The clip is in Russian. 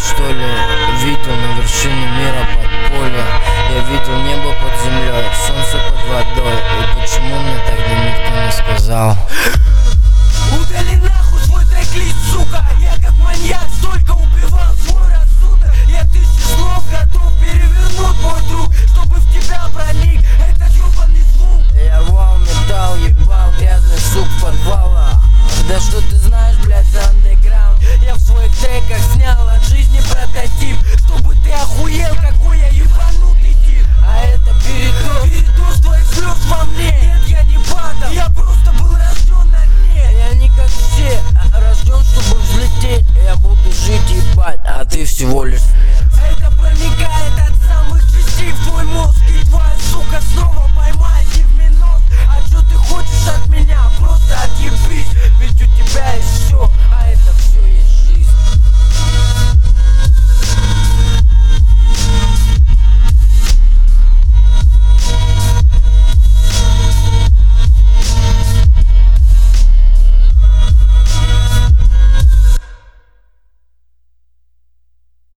что ли? Видел на вершине мира подполья. Я видел небо под землей, солнце под водой. И почему мне тогда никто не сказал? Удали нахуй свой трек-лист, сука. Я как маньяк столько убивал свой рассудок. Я тысячи слов готов перевернуть, мой друг, чтобы в тебя проник этот ёбаный звук. Я рвал металл, ебал грязный сук подвала. Да что ты знаешь, блядь, за андеграунд? Я в своих треках снял от жизни прототип, чтобы ты охуел, какой я ебанутый тип. А это передоз твоих слез во мне. Нет, я не падал, я просто был рожден на дне. Я не как все, рожден, чтобы взлететь. Я буду жить, ебать, а ты всего лишь смерть.